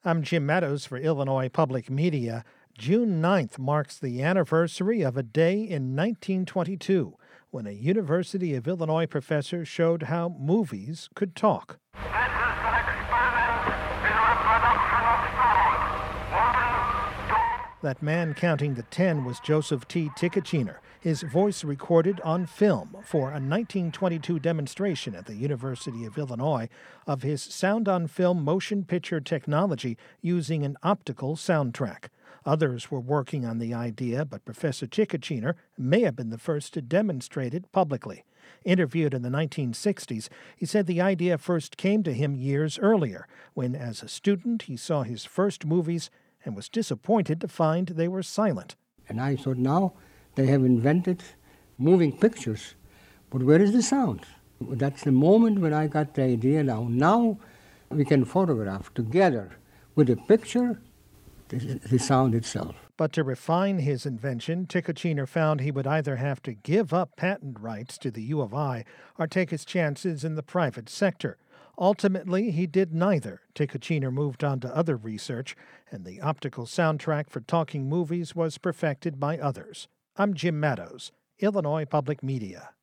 I'm Jim Meadows for Illinois Public Media. June 9th marks the anniversary of a day in 1922 when a University of Illinois professor showed how movies could talk. This is an experiment in reproduction of sound. That man counting the 10 was Joseph T. Tickachiner, his voice recorded on film for a 1922 demonstration at the University of Illinois of his sound-on-film motion picture technology using an optical soundtrack. Others were working on the idea, but Professor Tickachiner may have been the first to demonstrate it publicly. Interviewed in the 1960s, he said the idea first came to him years earlier, when as a student he saw his first movies and was disappointed to find they were silent. And I thought, now they have invented moving pictures, but where is the sound? That's the moment when I got the idea now we can photograph together with the picture the sound itself. But to refine his invention, Tickachiner found he would either have to give up patent rights to the U of I or take his chances in the private sector. Ultimately, he did neither. Tickachiner moved on to other research, and the optical soundtrack for talking movies was perfected by others. I'm Jim Meadows, Illinois Public Media.